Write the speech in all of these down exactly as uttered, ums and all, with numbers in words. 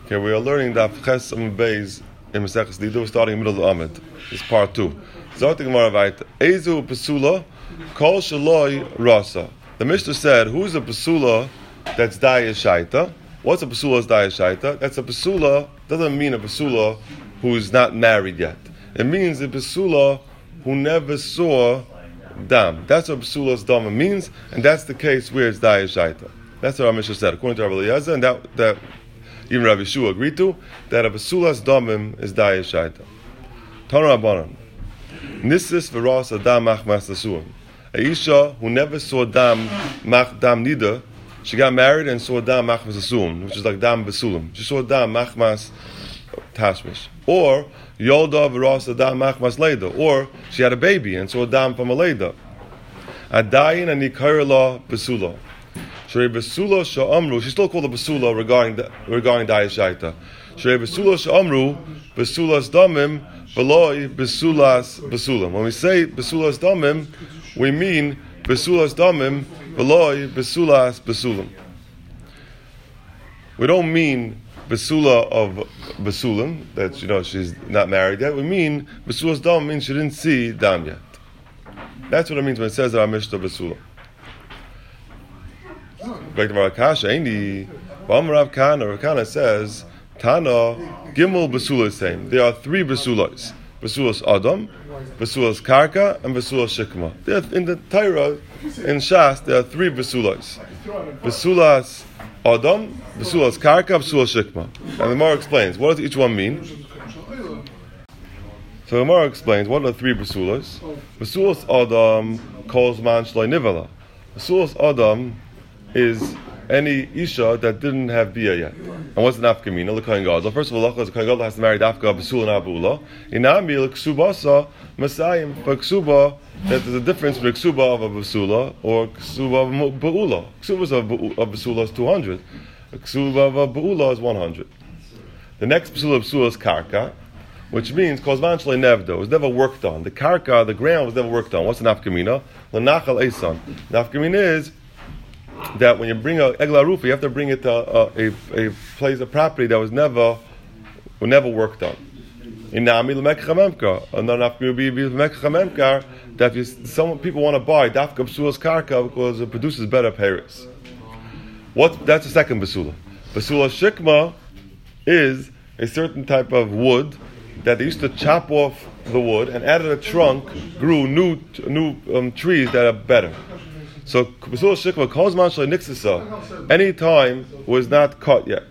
Okay, we are learning the Ches Amud Beis in Maseches Nida. We're starting in the middle of the Amud. This is part two. Zot Gemara vayta. Ezu pesula kol shaloi rasa. The Mishnah said, who's a pesula that's daya shaita? What's a pesula that's daya shaita? That's a pesula, doesn't mean a pesula who's not married yet. It means a pesula who never saw dam. That's what pesula's dama means, and that's the case where it's daya shaita. That's what our Mishnah said, according to Rabbi Eliezer, and that, that even Rabbi Yeshua agreed to, that a basulas damim is daya shaita. Tana Rabbanan. Nisis v'ras adam machmas nasuim. A isha who never saw dam mach dam nida, she got married and saw dam machmas nasuim, which is like dam basulim. She saw dam machmas tashmish. Or yolda v'ras adam machmas leida. Or she had a baby and saw dam from a leida. Adayin and nikarla basula. Shrei basula sha'amru. She's still called a basula regarding the, regarding daya shaita. Shrei basula sha'amru basulas damim v'loi basulas basulam. When we say basulas damim, we mean basulas damim v'loi basulas basulam. We don't mean basula of basulam, that you know she's not married yet. We mean basulas dam means she didn't see dam yet. That's what it means when it says that our Mishnah basula. Back to Rav Kasha, Aini, Rav Kana, Rav Kana says, Tana, Gimel Basula is same. There are three Basulas. Basulas Adam, Basulas Karka, and Basulas Shikma. There, in the Torah, in Shas, there are three Basulas. Basulas Adam, Basulas Karka, Basulas Shikma. And the Gemara explains, what does each one mean? So the Gemara explains, what are the three Basulas? Basulas Adam calls man Shloi Nivala. Basulas Adam is any isha that didn't have bia yet. And what's the nafkamina? The kohen gadol. First of all, the kohen gadol has to marry dafka basula and abula. Inami l'ksubasa masayim. For ksuba, that there's a difference between ksuba of a basula or ksuba of a baula. Ksuba of a basula is two hundred. Ksuba of a baula is one hundred. The next basula of basula is karka, which means kozman shlei nevdo. It was never worked on. The karka, the ground, was never worked on. What's the nafkamina? L'nachal esan. Nafkamina is that when you bring a egla rufa, you have to bring it to a, a, a place of property that was never was never worked on. Inami l'mekchamemkar, and then after you be l'mekchamemkar, that if you, some people want to buy dafka basulas karka because it produces better payers. What? That's the second basula. Basula shikma is a certain type of wood that they used to chop off the wood and out of the trunk grew new new um, trees that are better. So basula shikma calls man shloi nixisa. Any time was not cut yet.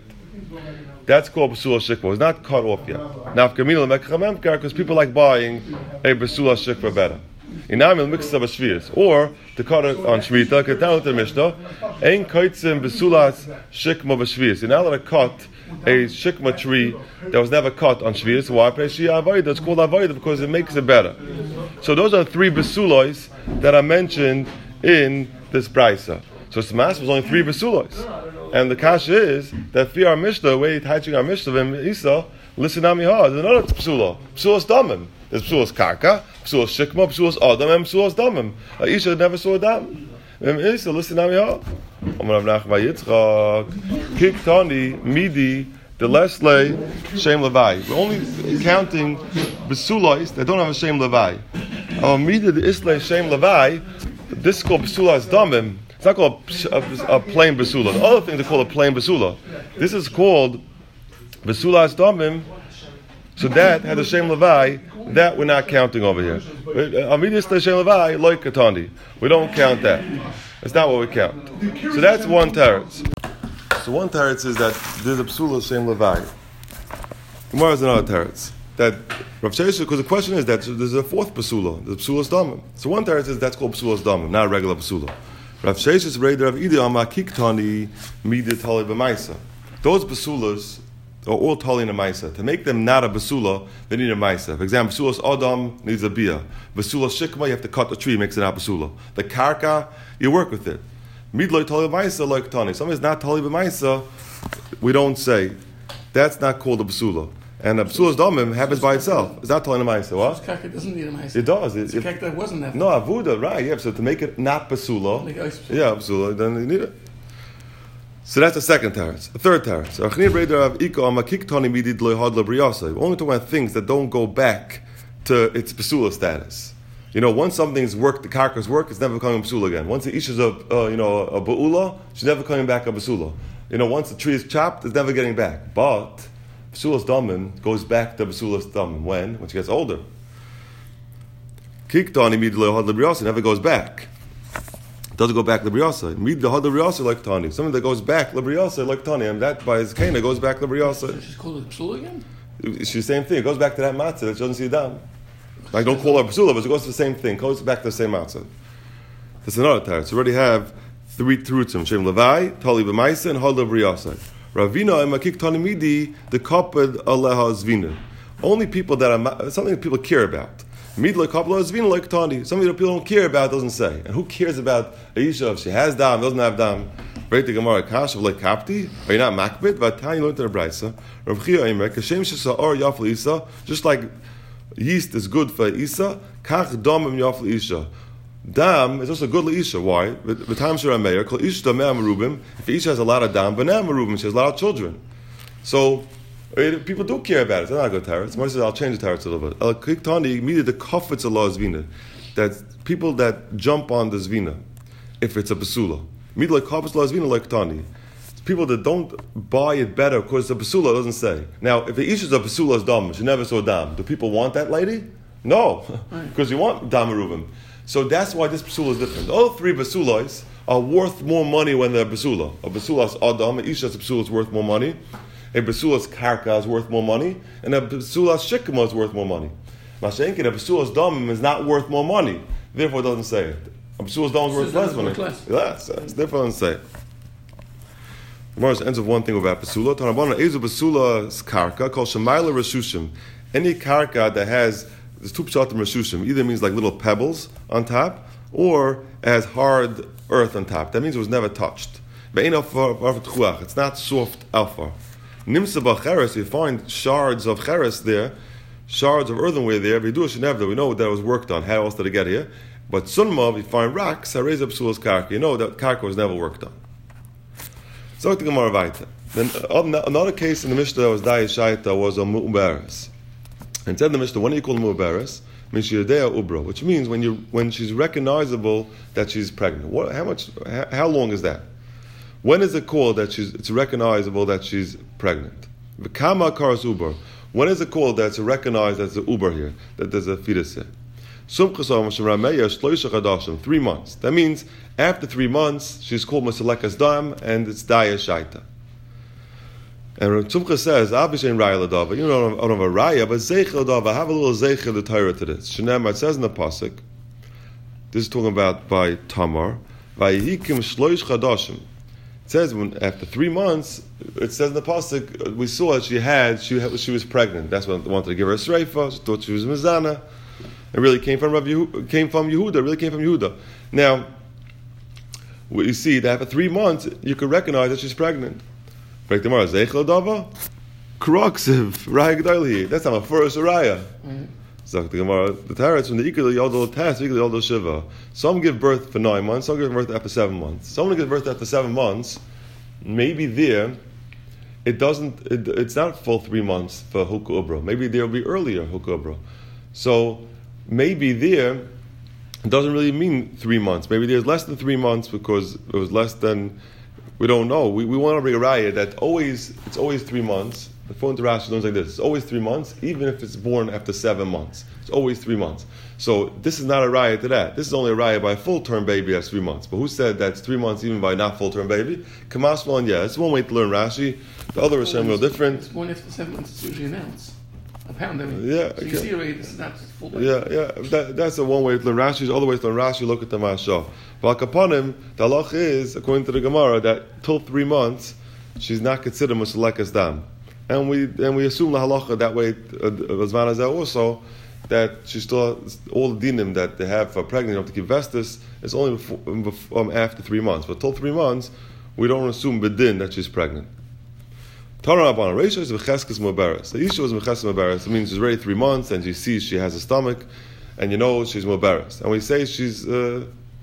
That's called basula shikma. It's not cut off yet. Now, because people like buying a basula shikma better. Inamil mixes b'shvius, or to cut it on shvita. Because down with the Mishnah, ein kaitzim basulas shikma b'shvius. You're not allowed to cut a shikma tree that was never cut on shvius. Why? It's called avodah because it makes it better. So those are three basulos that are mentioned in this brisa. So Smas was only three basulos. And the kasha is that for our Mishnah, the way teaching our Mishnah in Isa, listen to me hard. There's another psula. Psulas damim. There's psulas karka, psulas shikma, psulas adam, and psulas damim. Isha never saw a dam. And Isa, listen to me hard. Amar Rav Nachman Yitzchak, Kiktani, Midi, the Lesle, Shem Levi. We're only counting basulos that don't have a Shem Levi. Our Midi, the Isle, Shem Levi, this is called basulas damim. It's not called a, a, a plain basula. The other things are called a plain basula. This is called basulas damim. So that had a Shem Levi. That we're not counting over here. Amidis Shem Levi like katandi. We don't count that. That's not what we count. So that's one teretz. So one teretz is that there's a basula Shem Levi. Tomorrow is another teretz. That Rav Sheshes, because the question is that there's a fourth basula, the basulas damim. So one teretz is that's called basulas damim, not a regular basula. Rav Sheshes read Rav Idi Amar Kiktani Midit Tali B'Maisa. Those basulas are all tali in a maisa. To make them not a basula, they need a maisa. For example, basulas adam needs a bia. Basula shikma, you have to cut the tree, makes it not basula. The karka, you work with it. Midloi tali b'maisa like tani. Something is not tali b'maisa, we don't say. That's not called a basula. And a basula's damim happens by itself. It's not tali in a maisa. What? Karka doesn't need a maisa. It does. It's a karka that wasn't that. No, avuda, right? Yeah. So to make it not basula, like yeah, basula, then you need it. So that's the second teretz. The third teretz. We're only talking about things that don't go back to its basula status. You know, once something's worked, the karka's work, it's never becoming a basula again. Once the ish is a, uh, you know, a ba'ula, she's never coming back a basula. You know, once the tree is chopped, it's never getting back. But basula's damen goes back to basula's damen. When? When she gets older. Kikton immediately had lebriasa, never goes back. It doesn't go back lebriasa. Immediately had lebriasa like tani. Something that goes back lebriasa like tani, and that by his kana goes back lebriasa. So she's called a psula again? She's the same thing. It goes back to that matzah that she doesn't see dam. Like, don't call her basula, but it goes to the same thing. It goes back to the same matzah. That's another teretz. We already have three terutzim. Shem levai, tali b'maisa, and had lebriasa. Ravina and makik tani midi the kaped aleha zvina. Only people that are something that people care about. Midla kapla zvina like tani. Something that people don't care about doesn't say. And who cares about Aisha if she has dam, doesn't have dam? Right the Gemara kashav like kapti. Are you not makbid? But tani learned in the brayso. Rav Chia Eimer kashem shesa'or yafel isa. Just like yeast is good for isa, kach damim yafel isha. Dam is also good leisha. Why? The time shara meir kol ish dameh merubim. If isha has a lot of dam, baneh merubim, she has a lot of children. So people do care about it. It's not a good tarot. Somebody says, I'll change the tarot a little bit. El Kiktani immediately the kofetz Allah zvina. That people that jump on the zvina, if it's a basula. Immediately kofetz Allah zvina like Tani. People that don't buy it better because the basula doesn't say. Now, if the ish is a basula's dam, she never saw dam. Do people want that lady? No, because you want dam merubim. So that's why this basula is different. All three basulas are worth more money when they're basula. A basula's adam, an isha's basula is worth more money. A basula's karka is worth more money, and a basula's shikma is worth more money. Mashenkin, a basula's dam is not worth more money, therefore it doesn't say it. A basula's dam is worth less money. Yes, it's therefore it doesn't say it. The Gemara ends with one thing about basula. Tanabana ezu basula's karka called shemayla reshushim. Any karka that has there's two pshatim reshushim, either means like little pebbles on top, or it has hard earth on top. That means it was never touched. It's not soft alpha. Nimsa b'cheres, you find shards of cheres there, shards of earthenware there. We do a shenevda, we know that was worked on. How else did it get here? But sunma, we find rocks. I raise up psulas karka. You know that karka was never worked on. So the Gemara weiter. Then another case in the Mishnah that was dayis shaita was a mu'beres. And said in the Mishnah, when do you call mu'beres? Means yedea ubra, which means when you when she's recognizable that she's pregnant. What? How much? How, how long is that? When is it called that she's it's recognizable that she's pregnant? V'kama karas uber. When is it called that it's recognized as an uber here, that there's a fetus here? Three months. That means after three months she's called masalekas dam and it's daya shaita. And Rav Tzumcha says, "Abishain raya ladava." You know, I don't have a raya, but zeichel ladava. Have a little zeichel the Torah to this. Shneimar, it says in the pasuk. This is talking about by Tamar. Vayihikim shloish chadashim. It says when after three months, it says in the pasuk we saw that she had she had, she was pregnant. That's what they wanted to give her a sreifa. She thought she was mizana. It really came from Rav Yehuda, came from Yehuda. It really came from Yehuda. Now, what you see that after three months you can recognize that she's pregnant. That's not a first raya. So the Gemara, the Tarets from the Ikal Yodel test, Ikal Yodel Shiva. Some give birth for nine months, some give birth after seven months. Someone gives birth after seven months, maybe there, it doesn't, it, it's not full three months for Hukku Ubra. Maybe there will be earlier Hukku Ubra. So maybe there, it doesn't really mean three months. Maybe there's less than three months because it was less than, we don't know. We, we want to bring a raya that always, it's always three months. The phone to Rashi learns like this. It's always three months, even if it's born after seven months. It's always three months. So this is not a raya to that. This is only a raya by a full-term baby that's three months. But who said that's three months even by not full-term baby? Kamasman, yeah. It's one way to learn Rashi. The other is well, a little different. It's born after seven months, it's usually announced. A pound, I mean. Yeah. So you okay. see already this is not full baby. Yeah, yeah. That, that's a one way to learn Rashi. The other way to learn Rashi, look at the Mashah. But upon him, the halach is, according to the Gemara, that till three months, she's not considered musalekas dam. And we and we assume the halacha that way, as man as that also, that she still all the dinim that they have for pregnant, you have to keep vestis, is only before, before, um, after three months. But till three months, we don't assume bedin that she's pregnant. Tara Rabbanan, Reisha is v'cheskes moberes. The issue is v'cheskes moberes. It means she's already three months and she sees she has a stomach, and you know she's moberes. And we say she's uh,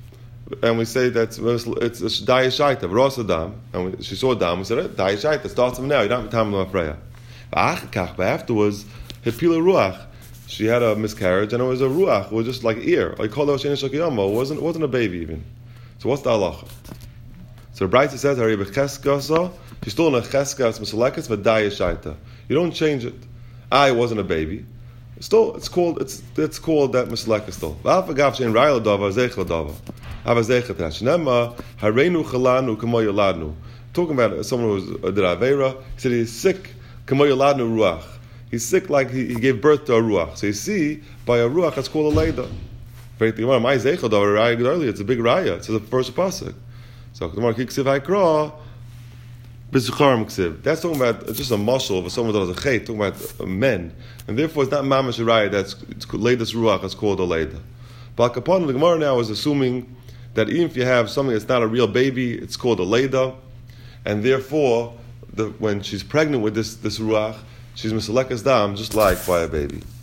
and we say that it's it's daya shaita, rosa dam, and we, she saw dam. We said it daya shaita. Starts from now. You don't have time to afreya. But afterwards, hipila ruach. She had a miscarriage, and it was a ruach. It was just like ear. Like kol sheni shakiyama. It wasn't it wasn't a baby even. So what's the halacha? So the Brayta says, "Hari b'cheskasa." She's still in a cheskas misalekas v'daya shaita. You don't change it. I wasn't a baby. Still, it's called it's it's called that misalekas still. V'afagav shein rayla dava zeichel dava. Avazeichel trash. Nema harenu chalanu kamo yoladnu. Talking about someone who was uh, did avera. He said he's sick kamo yoladnu ruach. He's sick like he, he gave birth to a ruach. So you see, by a ruach, it's called a leida. My zeichel dava earlier. It's a big raya. It's the first pasuk. So Gemara kiksiv haikra b'zucharim ksiv. That's talking about just a muscle of someone that has a chait, talking about men, and therefore it's not mamash raya. That's it's latest ruach. It's called a leida. But upon the Gemara now is assuming that even if you have something that's not a real baby, it's called a leida, and therefore the, when she's pregnant with this this ruach, she's misalekas dam just like by a baby.